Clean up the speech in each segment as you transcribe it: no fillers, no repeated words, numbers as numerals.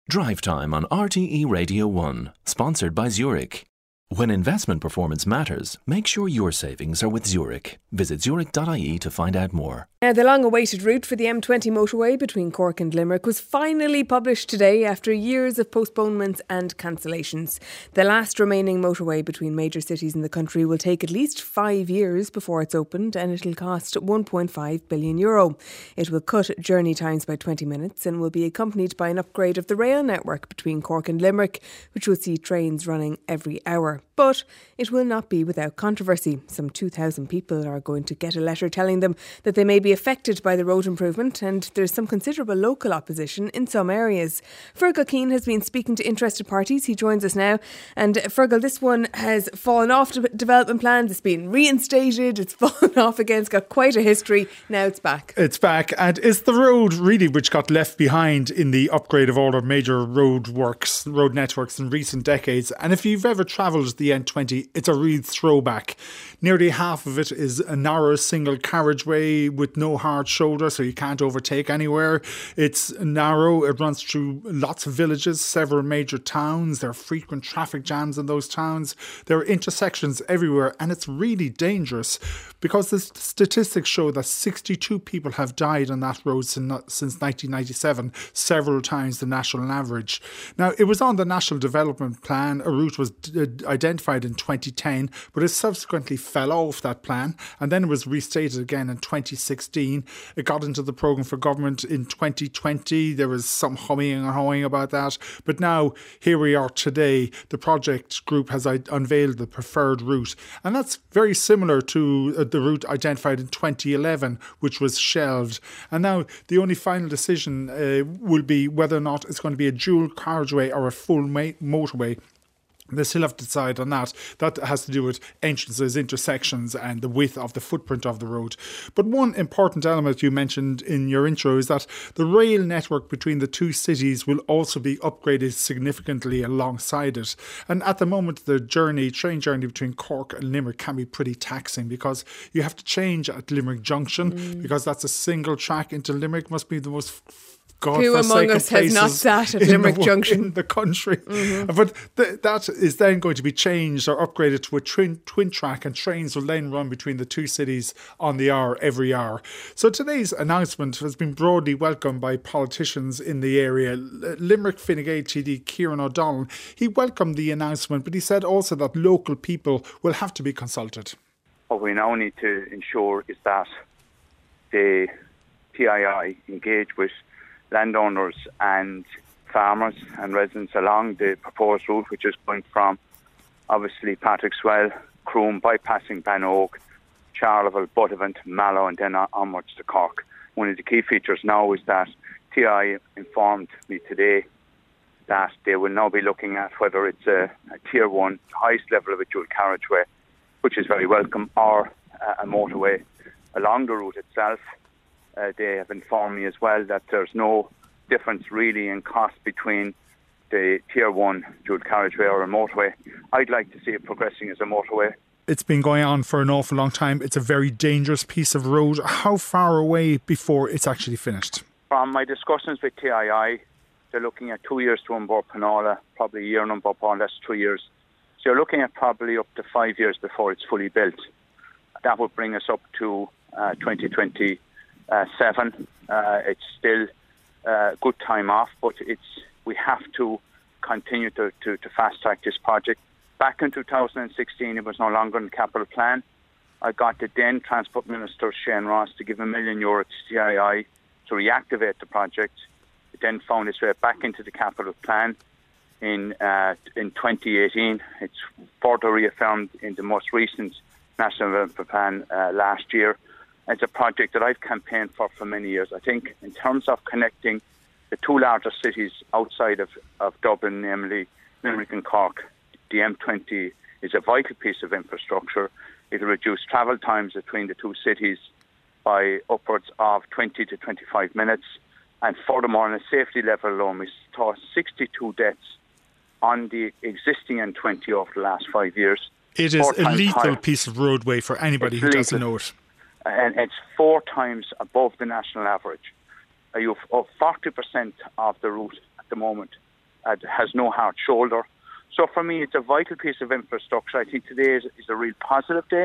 Drive Time on RTE Radio 1, sponsored by Zurich. When investment performance matters, make sure your savings are with Zurich. Visit zurich.ie to find out more. Now, the long-awaited route for the M20 motorway between Cork and Limerick was finally published today after years of postponements and cancellations. The last remaining motorway between major cities in the country will take at least 5 years before it's opened, and it'll cost €1.5 billion. It will cut journey times by 20 minutes and will be accompanied by an upgrade of the rail network between Cork and Limerick, which will see trains running every hour. But it will not be without controversy. Some 2,000 people are going to get a letter telling them that they may be affected by the road improvement, and there's some considerable local opposition in some areas. Fergal Keane has been speaking to interested parties. He joins us now. And Fergal, this one has fallen off development plans. It's been reinstated. It's fallen off again. It's got quite a history. Now it's back. It's back. And it's the road really which got left behind in the upgrade of all our major road networks in recent decades. And if you've ever travelled the N20, it's a real throwback. Nearly half of it is a narrow single carriageway with no hard shoulder, so you can't overtake anywhere. It's narrow, it runs through lots of villages, several major towns. There are frequent traffic jams in those towns. There are intersections everywhere, and it's really dangerous because the statistics show that 62 people have died on that road since 1997, several times the national average. Now, it was on the National Development Plan. A route was identified in 2010, but it subsequently fell off that plan, and then it was restated again in 2016. It got into the programme for government in 2020. There was some humming and hawing about that, but now here we are today. The project group has unveiled the preferred route, and that's very similar to the route identified in 2011, which was shelved. And now the only final decision will be whether or not it's going to be a dual carriageway or a full motorway. They still have to decide on that. That has to do with entrances, intersections and the width of the footprint of the road. But one important element you mentioned in your intro is that the rail network between the two cities will also be upgraded significantly alongside it. And at the moment, the train journey between Cork and Limerick can be pretty taxing because you have to change at Limerick Junction because that's a single track into Limerick. Must be the most who among us has not sat at Limerick Junction in the country? But that is then going to be changed or upgraded to a twin track, and trains will then run between the two cities on the hour every hour. So today's announcement has been broadly welcomed by politicians in the area. Limerick Fine Gael TD Kieran O'Donnell, he welcomed the announcement, but he said also that local people will have to be consulted. What we now need to ensure is that the PII engage with landowners and farmers and residents along the proposed route, which is going from obviously Patrickswell, Croom, bypassing Banoak, Charleville, Buttevant, Mallow, and then onwards to Cork. One of the key features now is that TI informed me today that they will now be looking at whether it's a Tier 1, the highest level of a dual carriageway, which is very welcome, or a motorway along the route itself. They have informed me as well that there's no difference really in cost between the Tier 1 dual carriageway or a motorway. I'd like to see it progressing as a motorway. It's been going on for an awful long time. It's a very dangerous piece of road. How far away before it's actually finished? From my discussions with TII, they're looking at 2 years to Unbar Penola, probably a year in Unbar Pond, that's 2 years. So you're looking at probably up to 5 years before it's fully built. That would bring us up to 2027. It's still a good time off, but we have to continue to fast track this project. Back in 2016, it was no longer in the capital plan. I got the then Transport Minister, Shane Ross, to give €1 million to CII to reactivate the project. It then found its way back into the capital plan in 2018. It's further reaffirmed in the most recent National Development Plan last year. It's a project that I've campaigned for many years. I think in terms of connecting the two largest cities outside of Dublin, namely Limerick and Cork, the M20 is a vital piece of infrastructure. It'll reduce travel times between the two cities by upwards of 20 to 25 minutes. And furthermore, on a safety level alone, we saw 62 deaths on the existing N20 over the last 5 years. It is a lethal piece of roadway for anybody who doesn't know it. And it's 4 times above the national average. You have 40% of the route at the moment has no hard shoulder. So for me, it's a vital piece of infrastructure. I think today is a real positive day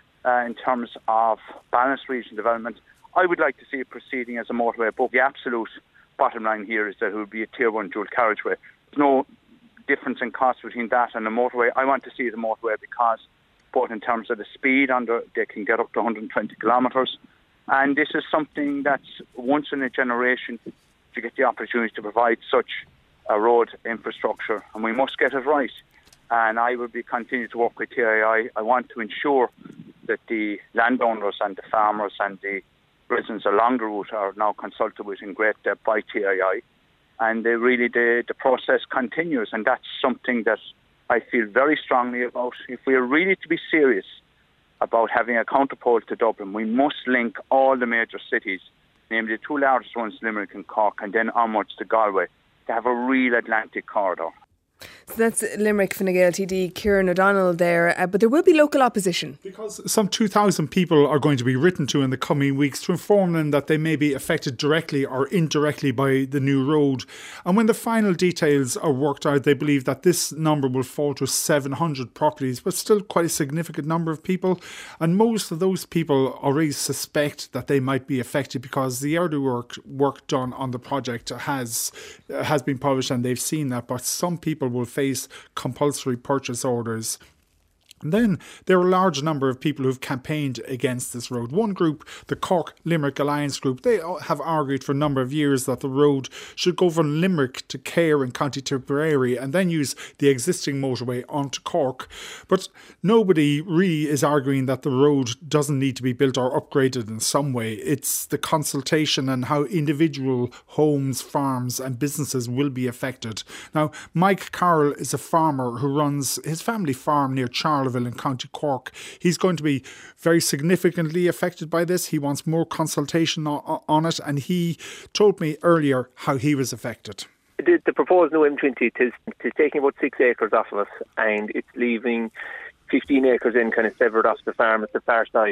in terms of balanced regional development. I would like to see it proceeding as a motorway, but the absolute bottom line here is that it would be a Tier 1 dual carriageway. There's no difference in cost between that and a motorway. I want to see the motorway because both in terms of the speed, they can get up to 120 kilometres. And this is something that's once in a generation to get the opportunity to provide such a road infrastructure. And we must get it right. And I will be continuing to work with TII. I want to ensure that the landowners and the farmers and the residents along the route are now consulted with in great depth by TII. And the process continues. And that's something that I feel very strongly about. If we are really to be serious about having a counterpole to Dublin, we must link all the major cities, namely the two largest ones, Limerick and Cork, and then onwards to Galway, to have a real Atlantic corridor. So that's Limerick Fine Gael TD Kieran O'Donnell there, but there will be local opposition. Because some 2,000 people are going to be written to in the coming weeks to inform them that they may be affected directly or indirectly by the new road. And when the final details are worked out, they believe that this number will fall to 700 properties, but still quite a significant number of people. And most of those people already suspect that they might be affected because the early work done on the project has been published and they've seen that. But some people will face compulsory purchase orders. And then there are a large number of people who've campaigned against this road. One group, the Cork Limerick Alliance Group, they have argued for a number of years that the road should go from Limerick to Cahir in County Tipperary and then use the existing motorway onto Cork. But nobody really is arguing that the road doesn't need to be built or upgraded in some way. It's the consultation and how individual homes, farms and businesses will be affected. Now, Mike Carroll is a farmer who runs his family farm near Charleville in County Cork. He's going to be very significantly affected by this. He wants more consultation on it, and he told me earlier how he was affected. The proposed new M20 is taking about 6 acres off of us, and it's leaving 15 acres in kind of severed off the farm at the far side.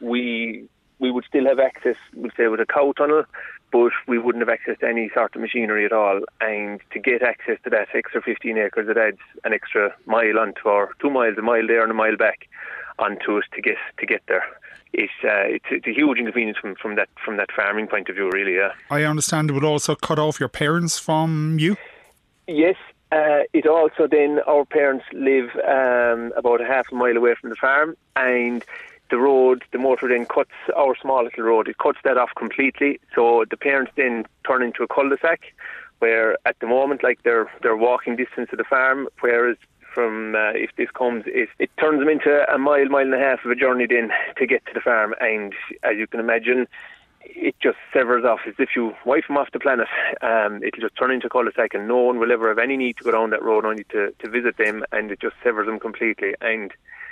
We would still have access, we'll say, with a cow tunnel, but we wouldn't have access to any sort of machinery at all. And to get access to that extra 15 acres, it adds an extra mile onto our 2 miles, a mile there and a mile back onto us to get there. It's a huge inconvenience from that farming point of view, really. Yeah. I understand it would also cut off your parents from you. Yes. It also then, our parents live about a half a mile away from the farm, and the road, the motor then cuts our small little road. It cuts that off completely. So the parents then turn into a cul-de-sac, where at the moment, like they're walking distance to the farm, whereas from if this comes, it turns them into a mile and a half of a journey then to get to the farm. And as you can imagine, it just severs off. As if you wipe them off the planet, it'll just turn into a cul-de-sac, and no one will ever have any need to go down that road, only to visit them, and it just severs them completely. And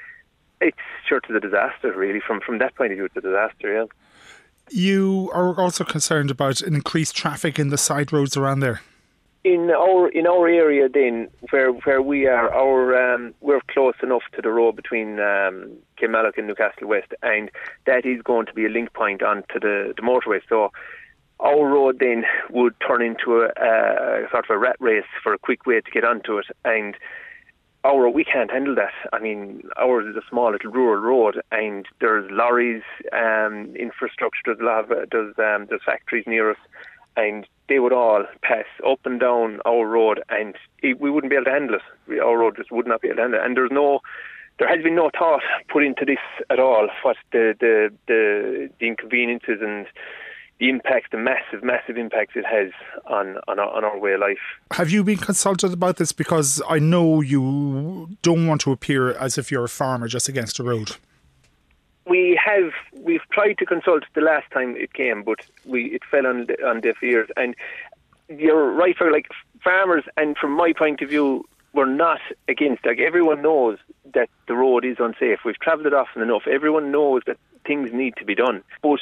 it's sure to the disaster, really. From that point of view, it's a disaster, yeah. You are also concerned about an increased traffic in the side roads around there. In our area, then, where we are, we're close enough to the road between Kilmallock and Newcastle West, and that is going to be a link point onto the motorway. So our road then would turn into a sort of a rat race for a quick way to get onto it, and we can't handle that. I mean, ours is a small little rural road, and there's lorries, infrastructure. There's factories near us, and they would all pass up and down our road, and we wouldn't be able to handle it. Our road just would not be able to handle it, and there has been no thought put into this at all. What the inconveniences and the impact, the massive impacts it has on our way of life. Have you been consulted about this? Because I know you don't want to appear as if you're a farmer just against the road. We've tried to consult the last time it came, but it fell on deaf ears. And you're right, for like farmers, and from my point of view, we're not against. Like, everyone knows that the road is unsafe. We've travelled it often enough. Everyone knows that things need to be done. But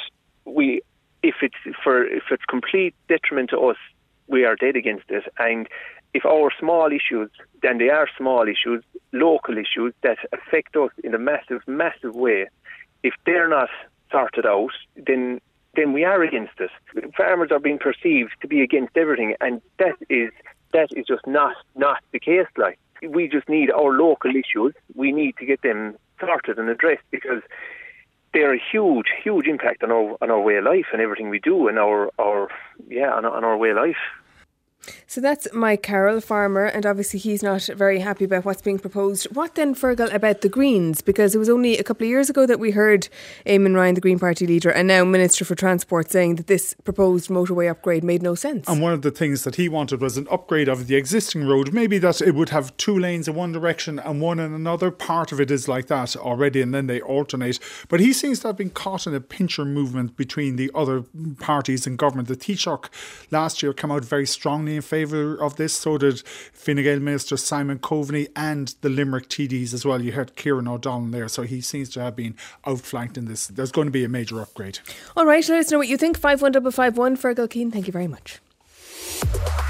if it's complete detriment to us, we are dead against it. And if our small issues, then they are small issues, local issues that affect us in a massive way, if they're not sorted out, then we are against it. Farmers are being perceived to be against everything, and that is that is just not the case. Like, we just need our local issues. We need to get them sorted and addressed, because they're a huge impact on our way of life and everything we do, and on our way of life. So that's Mike Carroll, farmer, and obviously he's not very happy about what's being proposed. What then, Fergal, about the Greens? Because it was only a couple of years ago that we heard Eamon Ryan, the Green Party leader, and now Minister for Transport, saying that this proposed motorway upgrade made no sense. And one of the things that he wanted was an upgrade of the existing road. Maybe that it would have 2 lanes in one direction and one in another. Part of it is like that already, and then they alternate. But he seems to have been caught in a pincher movement between the other parties in government. The Taoiseach last year came out very strongly in favour of this. So did Fine Gael Minister Simon Coveney and the Limerick TDs as well. You heard Kieran O'Donnell there, so he seems to have been outflanked in this. There's going to be a major upgrade. All right, let us know what you think. 51551. Fergal Keane, thank you very much.